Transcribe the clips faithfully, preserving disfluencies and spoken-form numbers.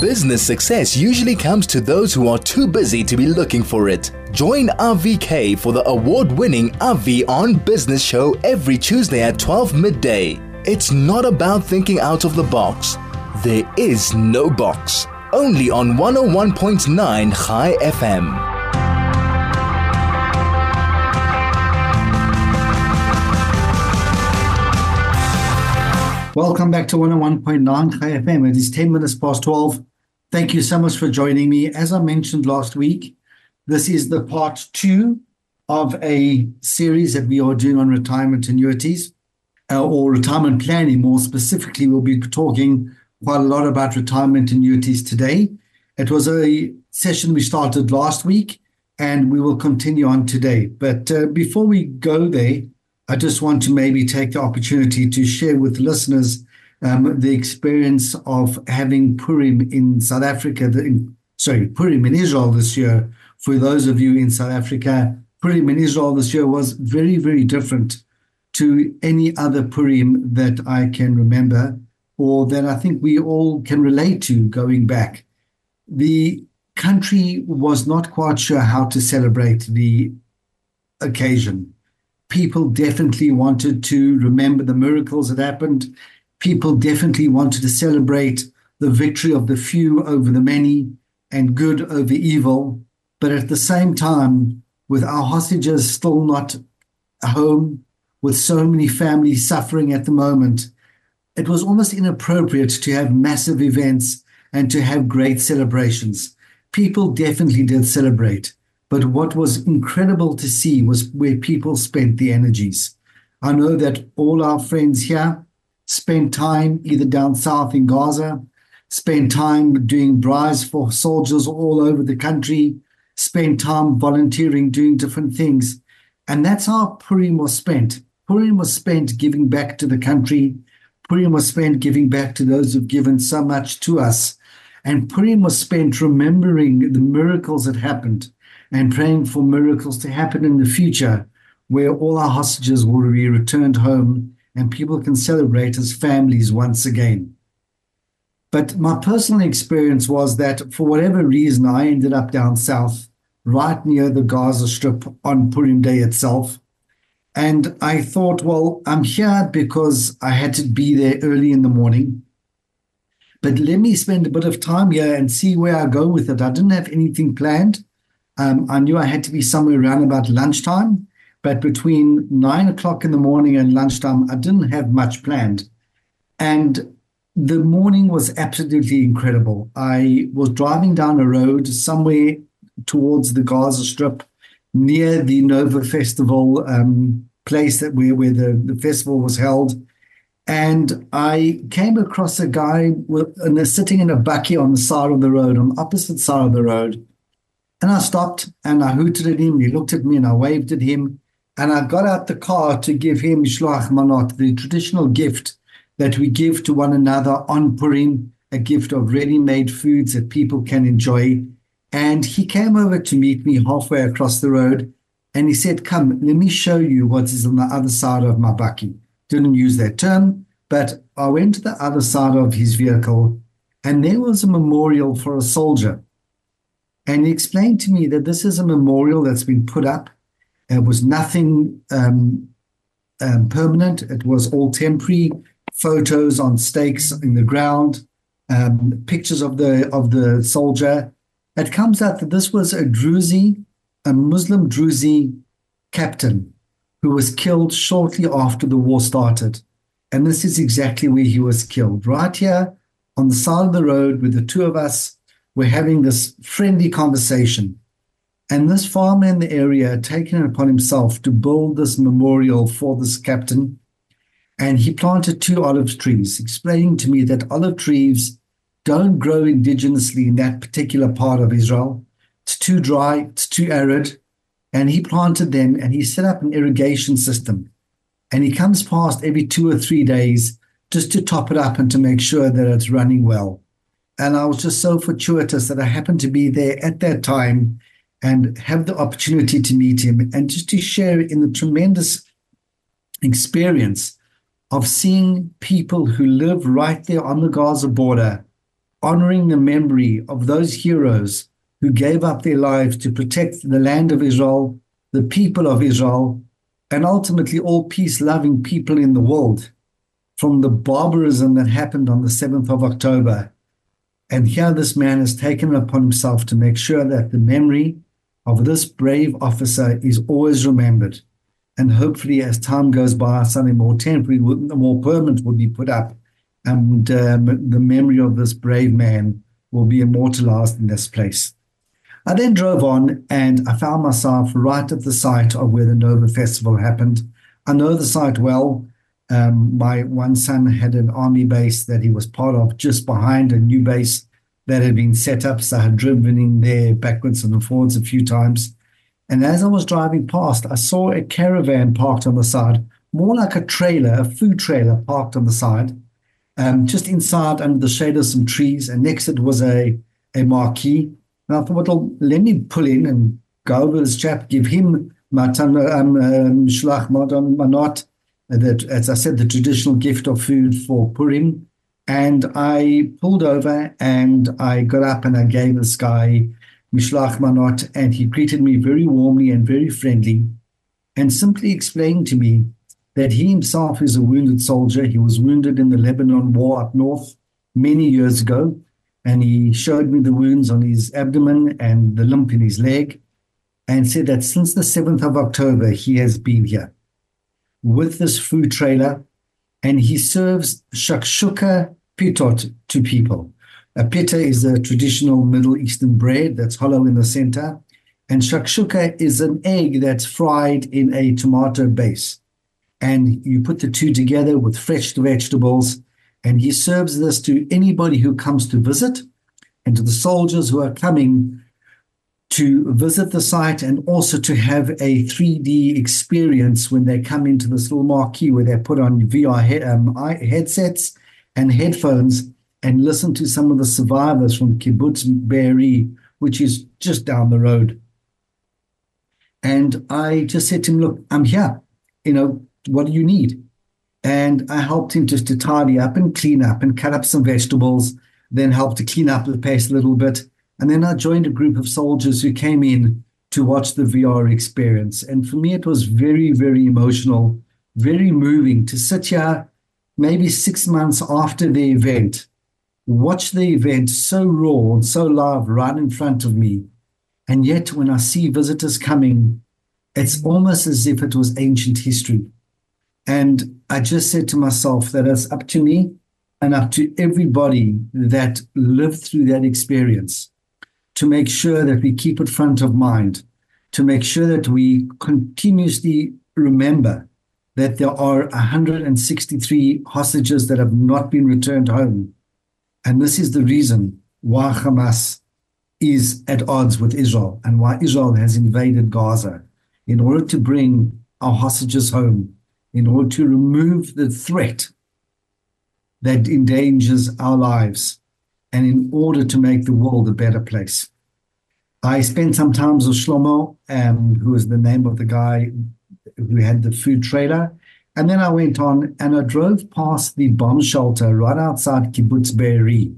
Business success usually comes to those who are too busy to be looking for it. Join R V K for the award-winning R V on Business show every Tuesday at twelve midday. It's not about thinking out of the box. There is no box. Only on one oh one point nine Chai F M. Welcome back to one oh one point nine Chai F M. It is ten minutes past twelve. Thank you so much for joining me. As I mentioned last week, this is the part two of a series that we are doing on retirement annuities uh, or retirement planning. More specifically, we'll be talking quite a lot about retirement annuities today. It was a session we started last week and we will continue on today. But uh, before we go there, I just want to maybe take the opportunity to share with listeners um, the experience of having Purim in South Africa, the, in, sorry, Purim in Israel this year. For those of you in South Africa, Purim in Israel this year was very, very different to any other Purim that I can remember or that I think we all can relate to going back. The country was not quite sure how to celebrate the occasion. People definitely wanted to remember the miracles that happened. People definitely wanted to celebrate the victory of the few over the many and good over evil. But at the same time, with our hostages still not home, with so many families suffering at the moment, it was almost inappropriate to have massive events and to have great celebrations. People definitely did celebrate. But what was incredible to see was where people spent the energies. I know that all our friends here spent time either down south in Gaza, spent time doing braais for soldiers all over the country, spent time volunteering, doing different things. And that's how Purim was spent. Purim was spent giving back to the country. Purim was spent giving back to those who've given so much to us. And Purim was spent remembering the miracles that happened and praying for miracles to happen in the future where all our hostages will be returned home and people can celebrate as families once again. But my personal experience was that for whatever reason, I ended up down south, right near the Gaza Strip on Purim Day itself. And I thought, well, I'm here because I had to be there early in the morning. But let me spend a bit of time here and see where I go with it. I didn't have anything planned. Um, I knew I had to be somewhere around about lunchtime, but between nine o'clock in the morning and lunchtime, I didn't have much planned. And the morning was absolutely incredible. I was driving down a road somewhere towards the Gaza Strip near the Nova Festival um, place that where, where the, the festival was held. And I came across a guy with, and sitting in a bakkie on the side of the road, on the opposite side of the road. And I stopped and I hooted at him. He looked at me and I waved at him. And I got out the car to give him Shlach Manot, the traditional gift that we give to one another on Purim, a gift of ready-made foods that people can enjoy. And he came over to meet me halfway across the road. And he said, come, let me show you what is on the other side of my bakkie. Didn't use that term, but I went to the other side of his vehicle and there was a memorial for a soldier. And he explained to me that this is a memorial that's been put up. It was nothing um, um, permanent. It was all temporary, photos on stakes in the ground, um, pictures of the of the soldier. It comes out that this was a Druzi, a Muslim Druzi captain who was killed shortly after the war started. And this is exactly where he was killed, right here on the side of the road with the two of us. We're having this friendly conversation. And this farmer in the area had taken it upon himself to build this memorial for this captain. And he planted two olive trees, explaining to me that olive trees don't grow indigenously in that particular part of Israel. It's too dry, it's too arid. And he planted them and he set up an irrigation system. And he comes past every two or three days just to top it up and to make sure that it's running well. And I was just so fortuitous that I happened to be there at that time and have the opportunity to meet him and just to share in the tremendous experience of seeing people who live right there on the Gaza border honoring the memory of those heroes who gave up their lives to protect the land of Israel, the people of Israel, and ultimately all peace-loving people in the world from the barbarism that happened on the seventh of October. And here this man has taken it upon himself to make sure that the memory of this brave officer is always remembered. And hopefully as time goes by, something more temporary, more permanent will be put up. And um, the memory of this brave man will be immortalized in this place. I then drove on and I found myself right at the site of where the Nova Festival happened. I know the site well. Um, my one son had an army base that he was part of just behind a new base that had been set up. So I had driven in there backwards and forwards a few times. And as I was driving past, I saw a caravan parked on the side, more like a trailer, a food trailer parked on the side, um, just inside under the shade of some trees. And next it was a, a marquee. And I thought, well, let me pull in and go over this chap, give him matan um, um, shlach madan manot, that, as I said, the traditional gift of food for Purim. And I pulled over and I got up and I gave this guy Mishlach Manot, and he greeted me very warmly and very friendly and simply explained to me that he himself is a wounded soldier. He was wounded in the Lebanon War up north many years ago, and he showed me the wounds on his abdomen and the limp in his leg and said that since the seventh of October, he has been here with this food trailer, and he serves shakshuka pitot to people. A pita is a traditional Middle Eastern bread that's hollow in the center, and shakshuka is an egg that's fried in a tomato base. And you put the two together with fresh vegetables, and he serves this to anybody who comes to visit and to the soldiers who are coming to visit the site, and also to have a three D experience when they come into this little marquee where they put on V R he- um, headsets and headphones and listen to some of the survivors from Kibbutz Be'eri, which is just down the road. And I just said to him, look, I'm here. You know, what do you need? And I helped him just to tidy up and clean up and cut up some vegetables, then helped to clean up the place a little bit. And then I joined a group of soldiers who came in to watch the V R experience. And for me, it was very, very emotional, very moving to sit here maybe six months after the event, watch the event so raw and so live right in front of me. And yet when I see visitors coming, it's almost as if it was ancient history. And I just said to myself that it's up to me and up to everybody that lived through that experience to make sure that we keep it front of mind, to make sure that we continuously remember that there are one hundred sixty-three hostages that have not been returned home. And this is the reason why Hamas is at odds with Israel and why Israel has invaded Gaza, in order to bring our hostages home, in order to remove the threat that endangers our lives, and in order to make the world a better place. I spent some time with Shlomo, um, who is the name of the guy who had the food trailer. And then I went on and I drove past the bomb shelter right outside Kibbutz Be'eri.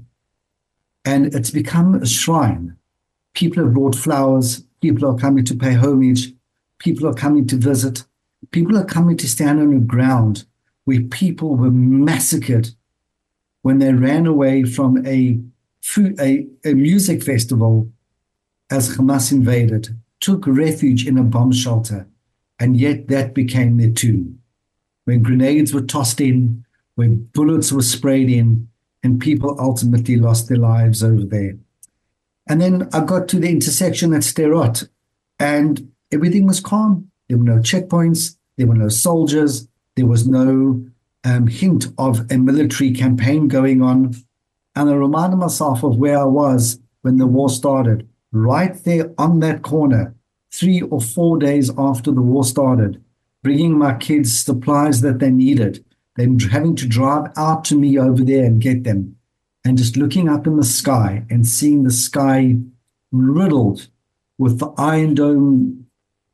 And it's become a shrine. People have brought flowers. People are coming to pay homage. People are coming to visit. People are coming to stand on the ground where people were massacred when they ran away from a food, a, a music festival as Hamas invaded, took refuge in a bomb shelter, and yet that became their tomb. When grenades were tossed in, when bullets were sprayed in, and people ultimately lost their lives over there. And then I got to the intersection at Sderot, and everything was calm. There were no checkpoints, there were no soldiers, there was no um, hint of a military campaign going on. And I reminded myself of where I was when the war started, right there on that corner, three or four days after the war started, bringing my kids supplies that they needed, then having to drive out to me over there and get them, and just looking up in the sky and seeing the sky riddled with the Iron Dome,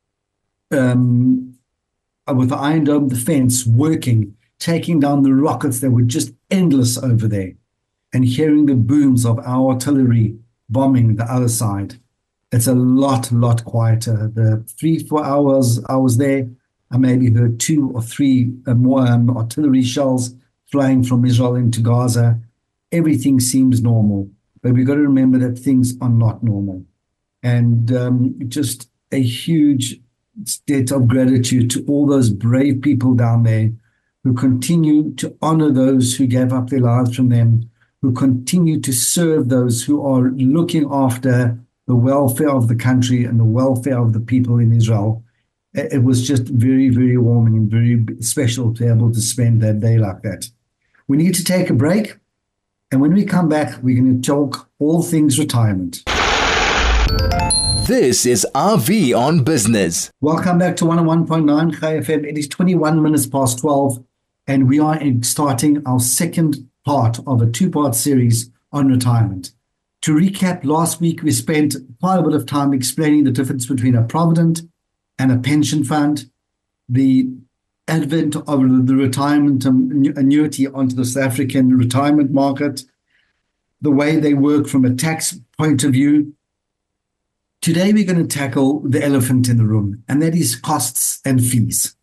um, with the Iron Dome defense working, taking down the rockets that were just endless over there. and hearing the booms of our artillery bombing the other side, it's a lot, lot quieter. The three, four hours I was there, I maybe heard two or three uh, more um, artillery shells flying from Israel into Gaza. Everything seems normal, but we've got to remember that things are not normal. And um, just a huge debt of gratitude to all those brave people down there who continue to honor those who gave up their lives from them, who continue to serve those who are looking after the welfare of the country and the welfare of the people in Israel. It was just very, very warming and very special to be able to spend that day like that. We need to take a break. And when we come back, we're going to talk all things retirement. This is R V on Business. Welcome back to one oh one point nine Chai F M. It is twenty-one minutes past twelve, and we are in starting our second part of a two-part series on retirement. To recap, last week we spent quite a bit of time explaining the difference between a provident and a pension fund, the advent of the retirement annuity onto the South African retirement market, the way they work from a tax point of view. Today we're going to tackle the elephant in the room, and that is costs and fees.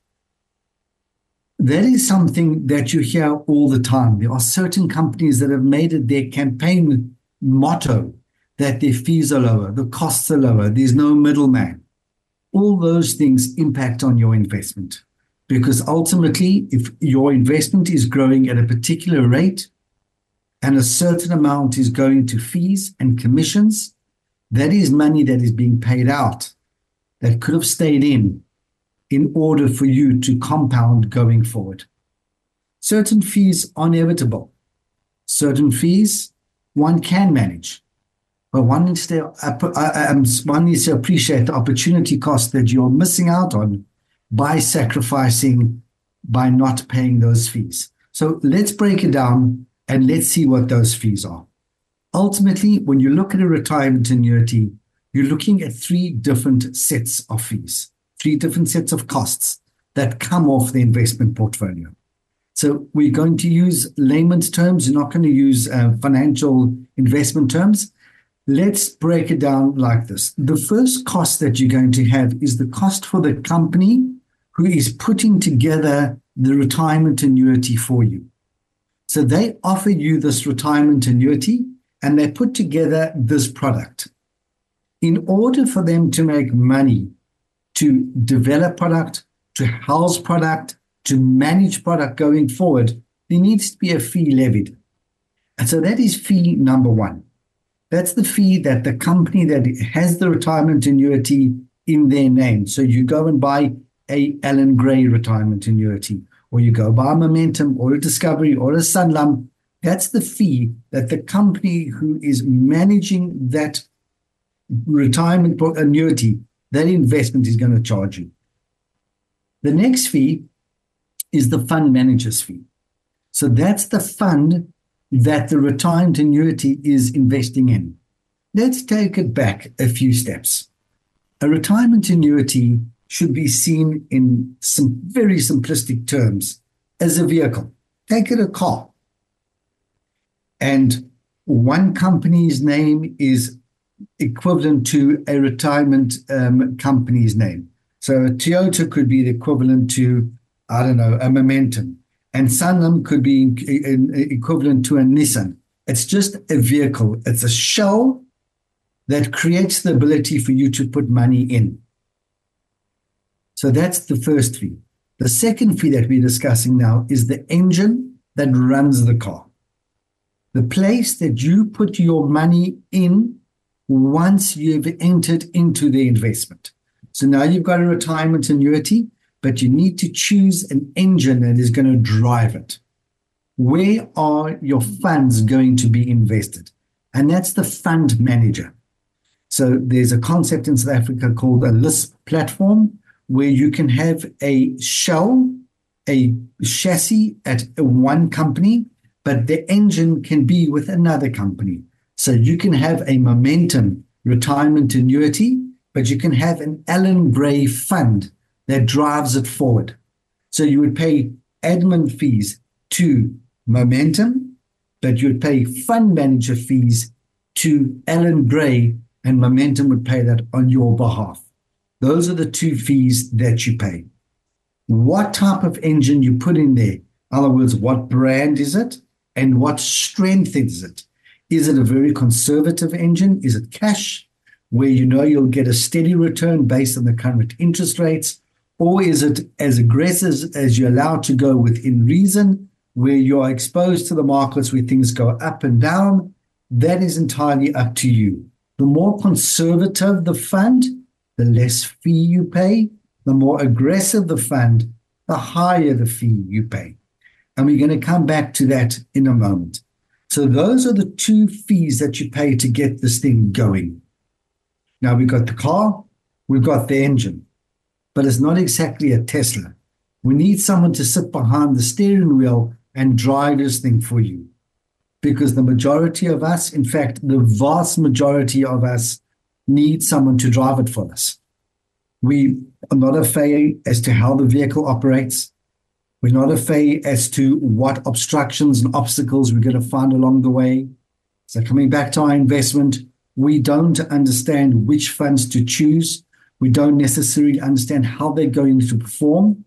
That is something that you hear all the time. There are certain companies that have made it their campaign motto that their fees are lower, the costs are lower, there's no middleman. All those things impact on your investment, because ultimately, if your investment is growing at a particular rate and a certain amount is going to fees and commissions, that is money that is being paid out that could have stayed in in order for you to compound going forward. Certain fees are inevitable. Certain fees one can manage, but one needs to, uh, one needs to appreciate the opportunity cost that you're missing out on by sacrificing, by not paying those fees. So let's break it down and let's see what those fees are. Ultimately, when you look at a retirement annuity, you're looking at three different sets of fees, three different sets of costs that come off the investment portfolio. So we're going to use layman's terms. You're not going to use uh, financial investment terms. Let's break it down like this. The first cost that you're going to have is the cost for the company who is putting together the retirement annuity for you. So they offer you this retirement annuity and they put together this product. In order for them to make money, to develop product, to house product, to manage product going forward, there needs to be a fee levied. And so that is fee number one. That's the fee that the company that has the retirement annuity in their name. So you go and buy a Allan Gray retirement annuity, or you go buy a Momentum or a Discovery or a Sanlam. That's the fee that the company who is managing that retirement annuity, that investment is going to charge you. The next fee is the fund manager's fee. So that's the fund that the retirement annuity is investing in. Let's take it back a few steps. A retirement annuity should be seen in some very simplistic terms as a vehicle. Take it a car. And one company's name is equivalent to a retirement um, company's name. So a Toyota could be the equivalent to, I don't know, a Momentum. And Sanlam could be equivalent to a Nissan. It's just a vehicle. It's a shell that creates the ability for you to put money in. So that's the first fee. The second fee that we're discussing now is the engine that runs the car. The place that you put your money in once you've entered into the investment. So now you've got a retirement annuity, but you need to choose an engine that is going to drive it. Where are your funds going to be invested? And that's the fund manager. So there's a concept in South Africa called a L I S P platform, where you can have a shell, a chassis at one company, but the engine can be with another company. So you can have a Momentum retirement annuity, but you can have an Allan Gray fund that drives it forward. So you would pay admin fees to Momentum, but you'd pay fund manager fees to Alan Gray, and Momentum would pay that on your behalf. Those are the two fees that you pay. What type of engine you put in there, in other words, what brand is it and what strength is it? Is it a very conservative engine? Is it cash, where you know you'll get a steady return based on the current interest rates? Or is it as aggressive as you're allowed to go within reason, where you are exposed to the markets where things go up and down? That is entirely up to you. The more conservative the fund, the less fee you pay. The more aggressive the fund, the higher the fee you pay. And we're going to come back to that in a moment. So those are the two fees that you pay to get this thing going. Now we've got the car, we've got the engine, but it's not exactly a Tesla. We need someone to sit behind the steering wheel and drive this thing for you. Because the majority of us, in fact, the vast majority of us, need someone to drive it for us. We are not a fay as to how the vehicle operates. We're not a fay as to what obstructions and obstacles we're going to find along the way. So coming back to our investment, we don't understand which funds to choose. We don't necessarily understand how they're going to perform.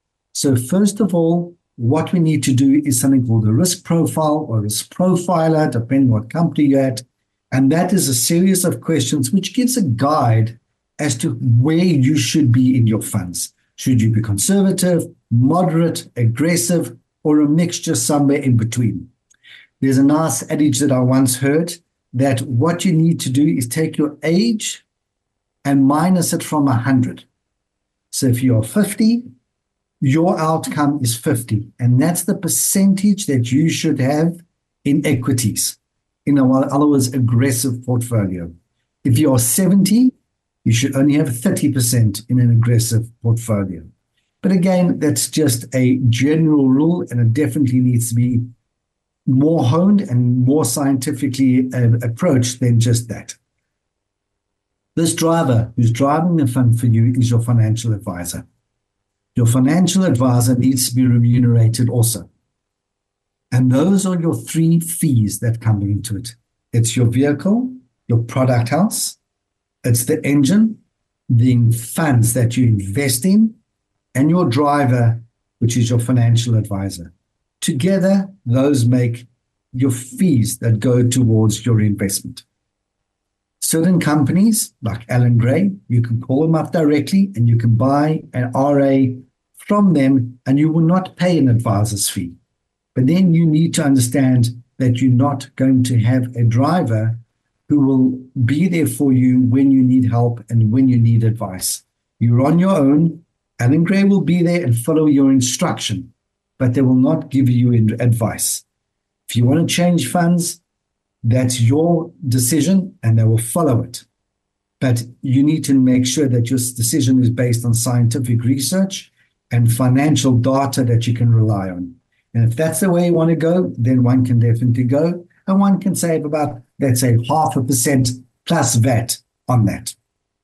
So first of all, what we need to do is something called a risk profile or risk profiler, depending on what company you're at. And that is a series of questions which gives a guide as to where you should be in your funds. Should you be conservative, moderate, aggressive, or a mixture somewhere in between? There's a nice adage that I once heard that what you need to do is take your age and minus it from one hundred. So if you're fifty, your outcome is fifty. And that's the percentage that you should have in equities. In other words, aggressive portfolio. If you're seventy, you should only have thirty percent in an aggressive portfolio. But again, that's just a general rule, and it definitely needs to be more honed and more scientifically uh, approached than just that. This driver who's driving the fund for you is your financial advisor. Your financial advisor needs to be remunerated also. And those are your three fees that come into it. It's your vehicle, your product house, it's the engine, the funds that you invest in, and your driver, which is your financial advisor. Together, those make your fees that go towards your investment. Certain companies, like Alan Gray, you can call them up directly and you can buy an R A from them and you will not pay an advisor's fee. But then you need to understand that you're not going to have a driver who will be there for you when you need help and when you need advice. You're on your own. Alan Gray will be there and follow your instruction, but they will not give you advice. If you want to change funds, that's your decision and they will follow it. But you need to make sure that your decision is based on scientific research and financial data that you can rely on. And if that's the way you want to go, then one can definitely go. And one can save about, let's say, half a percent plus V A T on that.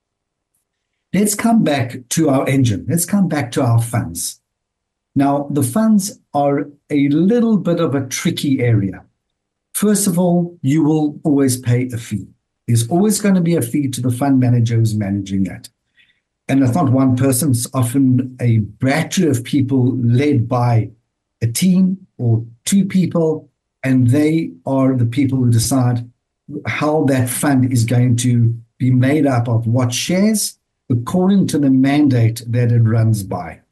Let's come back to our engine. Let's come back to our funds. Now, the funds are a little bit of a tricky area. First of all, you will always pay a fee. There's always going to be a fee to the fund manager who's managing that. And it's not one person, it's often a battery of people led by a team or two people, and they are the people who decide how that fund is going to be made up of what shares according to the mandate that it runs by.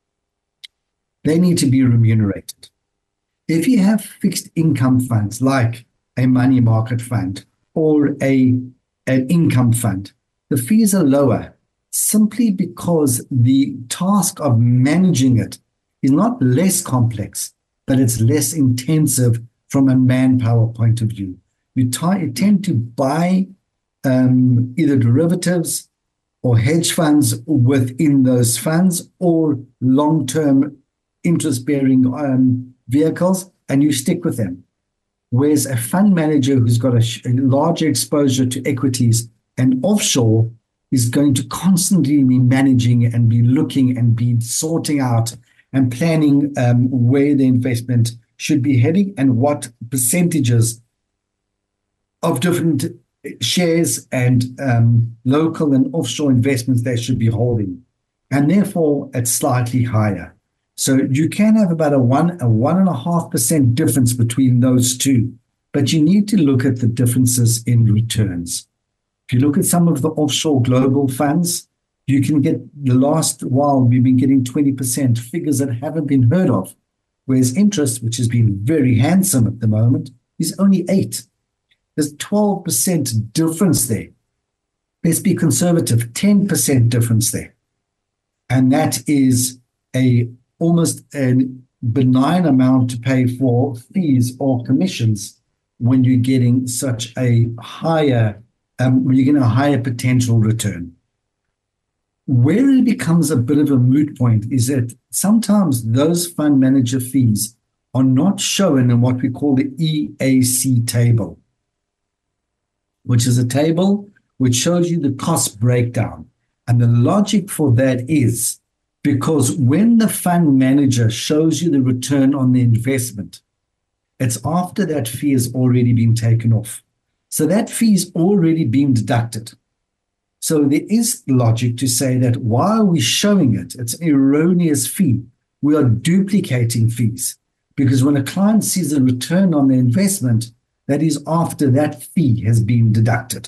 They need to be remunerated. If you have fixed income funds like a money market fund or a, an income fund, the fees are lower simply because the task of managing it is not less complex, but it's less intensive from a manpower point of view. You, t- you tend to buy um, either derivatives or hedge funds within those funds or long-term interest-bearing um, vehicles, and you stick with them. Whereas a fund manager who's got a, sh- a larger exposure to equities and offshore is going to constantly be managing and be looking and be sorting out and planning um, where the investment should be heading and what percentages of different shares and um, local and offshore investments they should be holding. And therefore, it's slightly higher. So you can have about a one, a one and a half percent difference between those two, but you need to look at the differences in returns. If you look at some of the offshore global funds, you can get the last while we've been getting twenty percent, figures that haven't been heard of, whereas interest, which has been very handsome at the moment, is only eight. There's twelve percent difference there. Let's be conservative, ten percent difference there. And that is a almost a benign amount to pay for fees or commissions when you're getting such a higher, um, when you're getting a higher potential return. Where it becomes a bit of a moot point is that sometimes those fund manager fees are not shown in what we call the E A C table, which is a table which shows you the cost breakdown. And the logic for that is because when the fund manager shows you the return on the investment, it's after that fee has already been taken off. So that fee is already been deducted. So there is logic to say that why are we showing it? It's an erroneous fee. We are duplicating fees because when a client sees the return on the investment, that is after that fee has been deducted.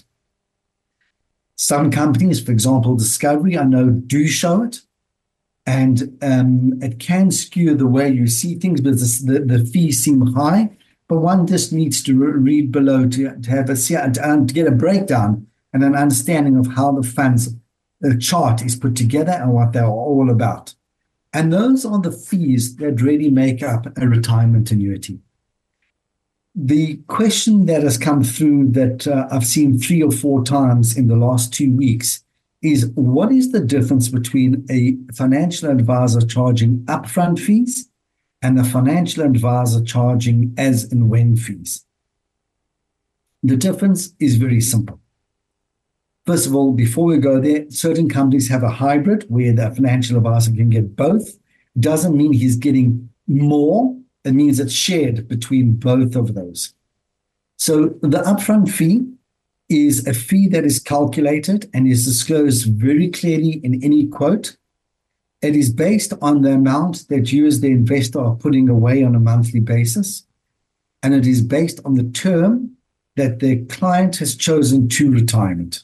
Some companies, for example, Discovery, I know, do show it. And um, it can skew the way you see things because the, the fees seem high. But one just needs to re- read below to, to have a to get a breakdown and an understanding of how the funds the chart is put together and what they're all about. And those are the fees that really make up a retirement annuity. The question that has come through that uh, I've seen three or four times in the last two weeks is what is the difference between a financial advisor charging upfront fees and a financial advisor charging as and when fees? The difference is very simple. First of all, before we go there, certain companies have a hybrid where the financial advisor can get both. Doesn't mean he's getting more. It means it's shared between both of those. So the upfront fee is a fee that is calculated and is disclosed very clearly in any quote. It is based on the amount that you as the investor are putting away on a monthly basis. And it is based on the term that the client has chosen to retirement.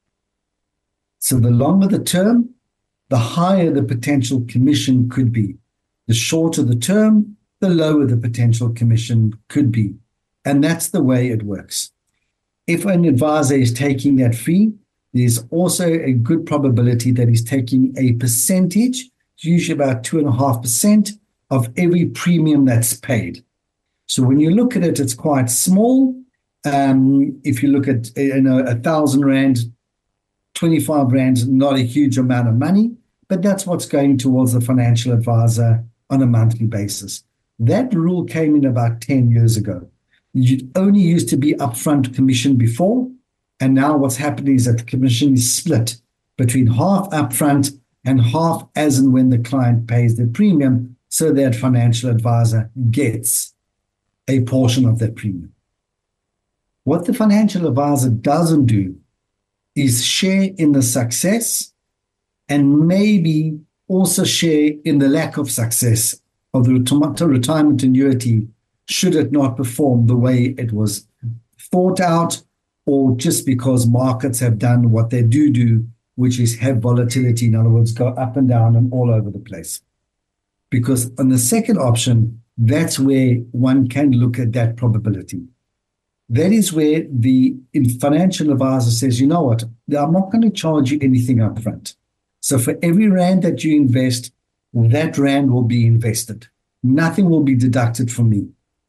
So the longer the term, the higher the potential commission could be. The shorter the term, the lower the potential commission could be. And that's the way it works. If an advisor is taking that fee, there's also a good probability that he's taking a percentage, usually about two and a half percent of every premium that's paid. So when you look at it, it's quite small. Um, if you look at you know, a thousand rand, twenty-five rand, not a huge amount of money, but that's what's going towards the financial advisor on a monthly basis. That rule came in about ten years ago. You only used to be upfront commission before, and now what's happening is that the commission is split between half upfront and half as and when the client pays the premium, so that financial advisor gets a portion of that premium. What the financial advisor doesn't do is share in the success and maybe also share in the lack of success of the retirement annuity should it not perform the way it was thought out, or just because markets have done what they do do, which is have volatility, in other words, go up and down and all over the place. Because on the second option, that's where one can look at that probability. That is where the financial advisor says, you know what, I'm not going to charge you anything up front. So for every rand that you invest, that rand will be invested. Nothing will be deducted from me.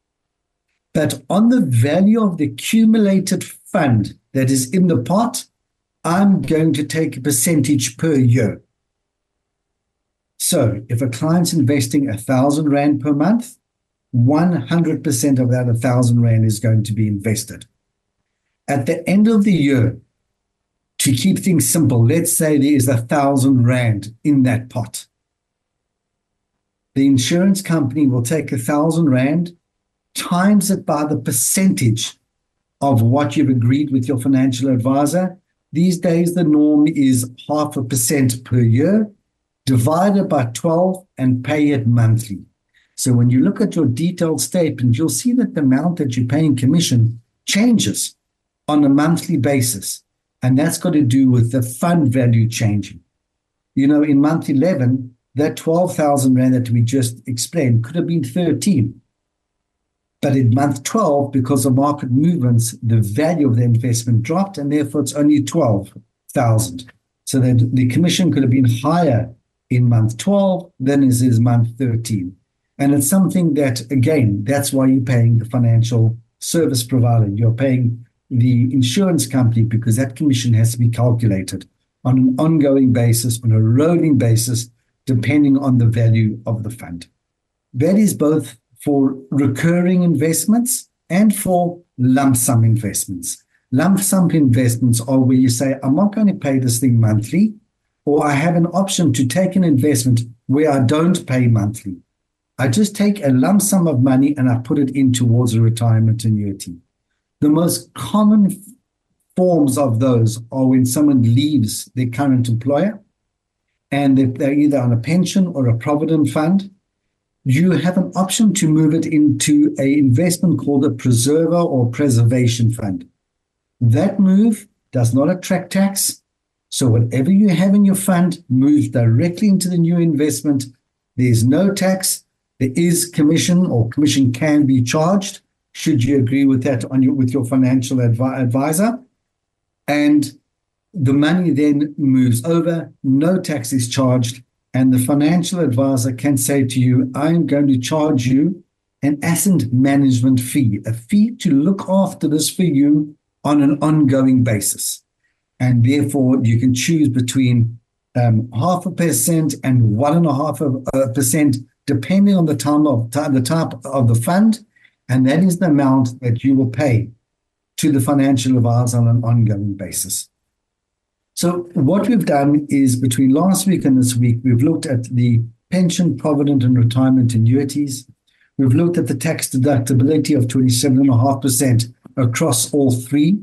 But on the value of the accumulated fund that is in the pot, I'm going to take a percentage per year. So if a client's investing a thousand rand per month, one hundred percent of that a thousand rand is going to be invested. At the end of the year, to keep things simple, let's say there is a thousand rand in that pot. The insurance company will take a thousand rand times it by the percentage of what you've agreed with your financial advisor. These days, the norm is half a percent per year, divided by twelve and pay it monthly. So when you look at your detailed statement, you'll see that the amount that you pay in commission changes on a monthly basis. And that's got to do with the fund value changing. You know, in month eleven, that twelve thousand Rand that we just explained could have been thirteen. But in month twelve, because of market movements, the value of the investment dropped, and therefore it's only twelve thousand. So that the commission could have been higher in month twelve than it is month thirteen. And it's something that, again, that's why you're paying the financial service provider. You're paying the insurance company because that commission has to be calculated on an ongoing basis, on a rolling basis, depending on the value of the fund. That is both for recurring investments and for lump sum investments. Lump sum investments are where you say, I'm not going to pay this thing monthly, or I have an option to take an investment where I don't pay monthly. I just take a lump sum of money and I put it in towards a retirement annuity. The most common f- forms of those are when someone leaves their current employer and if they're either on a pension or a provident fund. You have an option to move it into an investment called a preserver or preservation fund. That move does not attract tax. So whatever you have in your fund moves directly into the new investment. There's no tax. There is commission, or commission can be charged, should you agree with that on your, with your financial advi- advisor. And the money then moves over, no tax is charged, and the financial advisor can say to you, I'm going to charge you an asset management fee, a fee to look after this for you on an ongoing basis. And therefore, you can choose between um, half a percent and one and a half of a percent, depending on the time of time, the type of the fund, and that is the amount that you will pay to the financial advisor on an ongoing basis. So what we've done is between last week and this week, we've looked at the pension, provident, and retirement annuities. We've looked at the tax deductibility of twenty-seven point five percent across all three.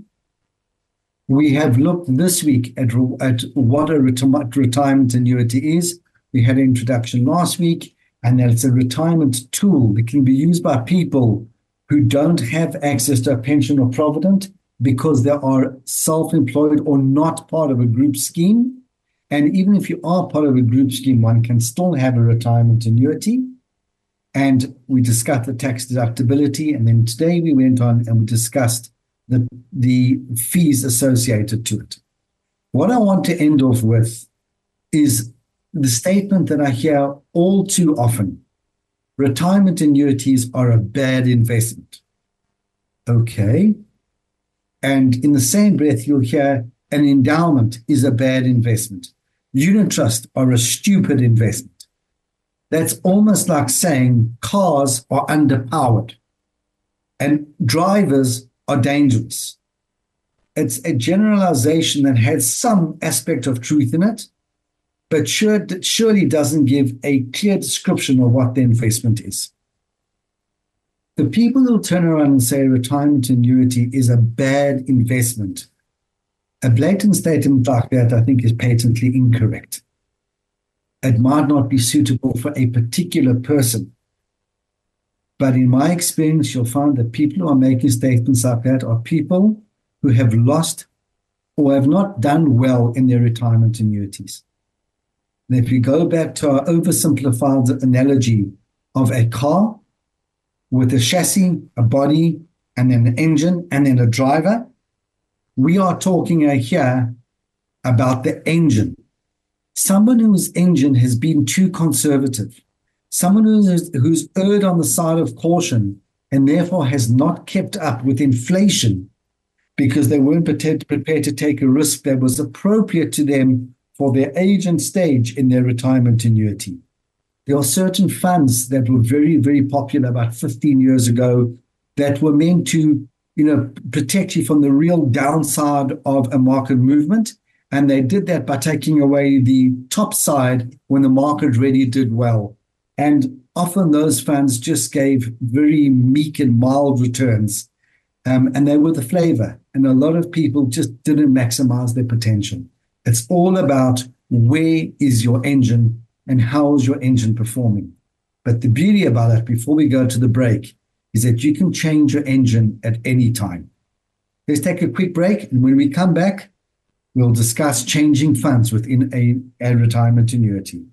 We have looked this week at, at what a reti- retirement annuity is. We had an introduction last week, and that it's a retirement tool that can be used by people who don't have access to a pension or provident because they are self-employed or not part of a group scheme. And even if you are part of a group scheme, one can still have a retirement annuity. And we discussed the tax deductibility. And then today we went on and we discussed the, the fees associated to it. What I want to end off with is the statement that I hear all too often: retirement annuities are a bad investment. Okay. And in the same breath, you'll hear an endowment is a bad investment. Unit trusts are a stupid investment. That's almost like saying cars are underpowered and drivers are dangerous. It's a generalization that has some aspect of truth in it, but sure, surely doesn't give a clear description of what the investment is. The people who turn around and say retirement annuity is a bad investment, a blatant statement like that, I think, is patently incorrect. It might not be suitable for a particular person. But in my experience, you'll find that people who are making statements like that are people who have lost or have not done well in their retirement annuities. And if we go back to our oversimplified analogy of a car with a chassis, a body, and then an engine, and then a driver, we are talking here about the engine. Someone whose engine has been too conservative, someone who's, who's erred on the side of caution and therefore has not kept up with inflation because they weren't prepared, prepared to take a risk that was appropriate to them for their age and stage in their retirement annuity. There are certain funds that were very, very popular about fifteen years ago that were meant to, you know, protect you from the real downside of a market movement. And they did that by taking away the top side when the market really did well. And often those funds just gave very meek and mild returns, um, and they were the flavor. And a lot of people just didn't maximize their potential. It's all about where is your engine and how is your engine performing. But the beauty about it, before we go to the break, is that you can change your engine at any time. Let's take a quick break, and when we come back, we'll discuss changing funds within a, a retirement annuity.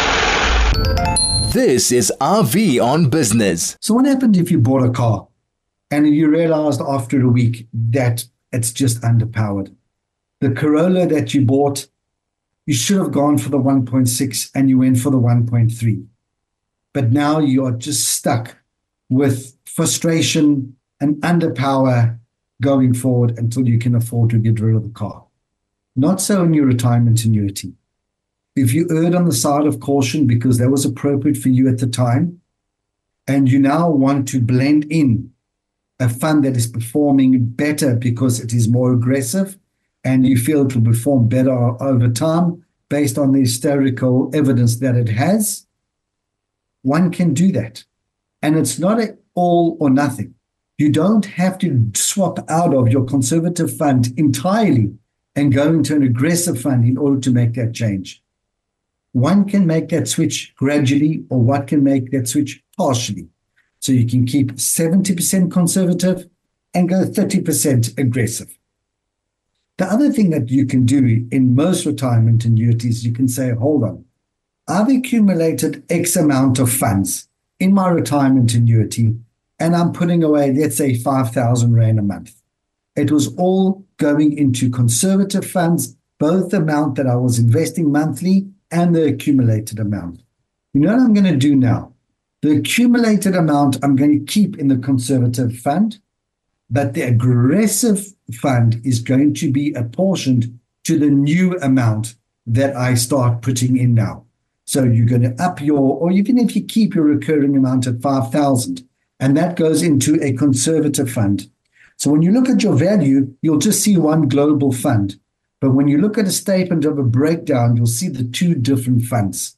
This is R V on Business. So what happened if you bought a car and you realized after a week that it's just underpowered? The Corolla that you bought, you should have gone for the one point six and you went for the one point three. But now you are just stuck with frustration and underpower going forward until you can afford to get rid of the car. Not so in your retirement annuity. If you erred on the side of caution because that was appropriate for you at the time, and you now want to blend in a fund that is performing better because it is more aggressive, and you feel it will perform better over time based on the historical evidence that it has, one can do that. And it's not an all or nothing. You don't have to swap out of your conservative fund entirely and go into an aggressive fund in order to make that change. One can make that switch gradually, or one can make that switch partially. So you can keep seventy percent conservative and go thirty percent aggressive. The other thing that you can do in most retirement annuities, you can say, hold on, I've accumulated X amount of funds in my retirement annuity, and I'm putting away, let's say, five thousand Rand a month. It was all going into conservative funds, both the amount that I was investing monthly and the accumulated amount. You know what I'm going to do now? The accumulated amount I'm going to keep in the conservative fund, but the aggressive fund is going to be apportioned to the new amount that I start putting in now. So you're going to up your, or even if you keep your recurring amount at five thousand, and that goes into a conservative fund. So when you look at your value, you'll just see one global fund. But when you look at a statement of a breakdown, you'll see the two different funds.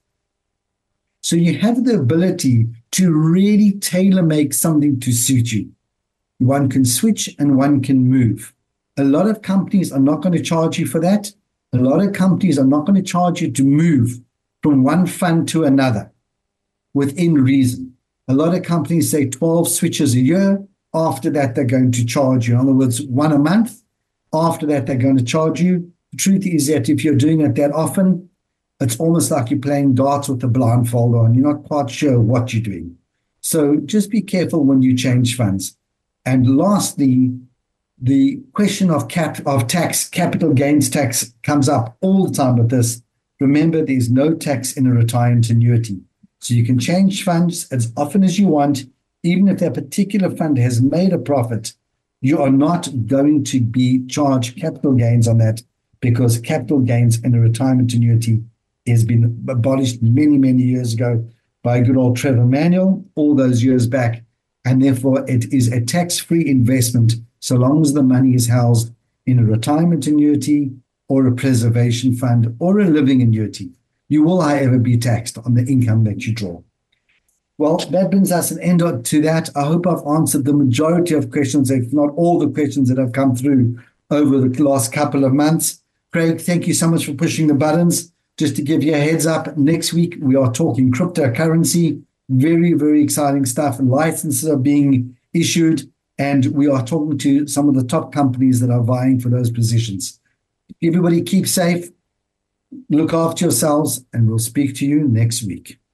So you have the ability to really tailor make something to suit you. One can switch and one can move. A lot of companies are not going to charge you for that. A lot of companies are not going to charge you to move from one fund to another within reason. A lot of companies say twelve switches a year. After that, they're going to charge you. In other words, one a month. After that, they're going to charge you. The truth is that if you're doing it that often, it's almost like you're playing darts with a blindfold on. You're not quite sure what you're doing. So just be careful when you change funds. And lastly, the question of cap of tax, capital gains tax comes up all the time with this. Remember, there's no tax in a retirement annuity. So you can change funds as often as you want. Even if that particular fund has made a profit, you are not going to be charged capital gains on that, because capital gains in a retirement annuity has been abolished many, many years ago by good old Trevor Manuel, all those years back. And therefore, it is a tax-free investment so long as the money is housed in a retirement annuity or a preservation fund or a living annuity. You will, however, be taxed on the income that you draw. Well, that brings us an end to that. I hope I've answered the majority of questions, if not all the questions that have come through over the last couple of months. Craig, thank you so much for pushing the buttons. Just to give you a heads up, next week we are talking cryptocurrency. Very, very exciting stuff. And licenses are being issued, and we are talking to some of the top companies that are vying for those positions. Everybody keep safe, look after yourselves, and we'll speak to you next week.